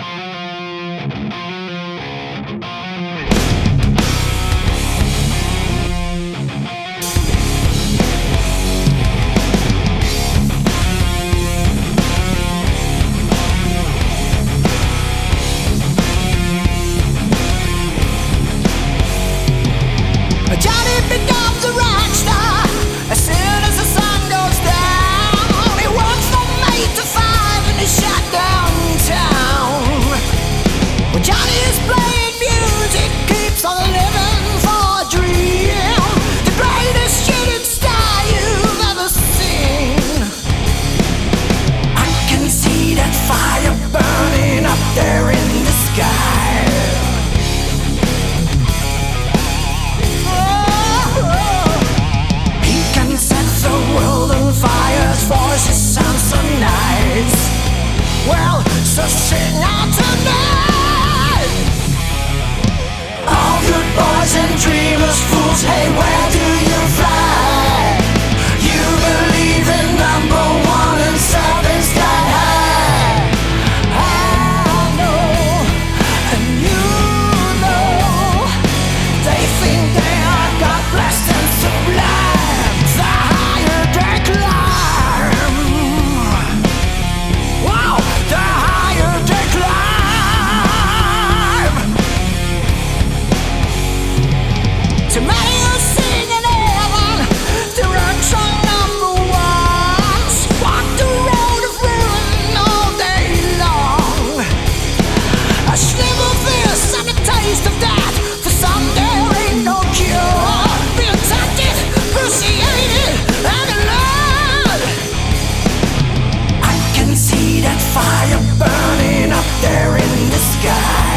Johnny becomes a rock star as soon as the sun goes down. He works from 8 to 5 in his shut downtown. When Johnny is playing music, keeps on living for a dream. The greatest shooting star you've ever seen. I can see that fire burning up there in the sky. Voices sound so nice. Well, so sing out tonight. All good boys and dreamers, fools, hey, where do you fly? You believe in number one and serving sky high. I know, and you know, they think they are God blessed and sublime. The higher they climb, too many are singing heaven, direction number one. Walk the road of ruin all day long. A sniff of this and a taste of that. For some there ain't no cure. Being tempted, cruciated, and alone. I can see that fire burning up there in the sky.